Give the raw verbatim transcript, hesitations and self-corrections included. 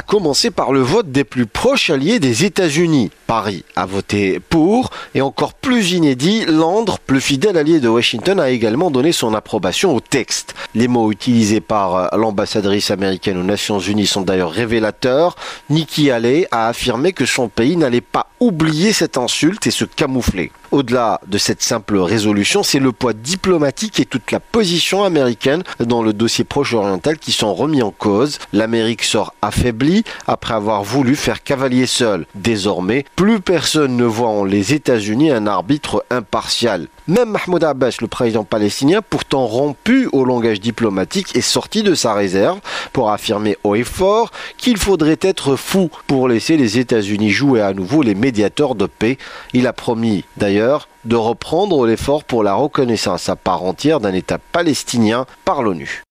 à commencer par le vote des plus proches alliés des États-Unis. Paris a voté pour, et encore plus inédit, Londres, plus fidèle allié de Washington, a également donné son approbation au texte. Les mots utilisés par l'ambassadrice américaine aux Nations Unies sont d'ailleurs révélateurs. Nikki Haley a affirmé que son pays n'allait pas oublier cette insulte et se camoufler. Au-delà de cette simple résolution, c'est le poids diplomatique et toute la position américaine dans le dossier proche-oriental qui sont remis en cause. L'Amérique sort affaiblie après avoir voulu faire cavalier seul. Désormais, plus personne ne voit en les États-Unis un arbitre impartial. Même Mahmoud Abbas, le président palestinien, pourtant rompu au langage diplomatique, est sorti de sa réserve pour affirmer haut et fort qu'il faudrait être fou pour laisser les États-Unis jouer à nouveau les médiateurs de paix. Il a promis d'ailleurs de reprendre l'effort pour la reconnaissance à part entière d'un État palestinien par l'ONU.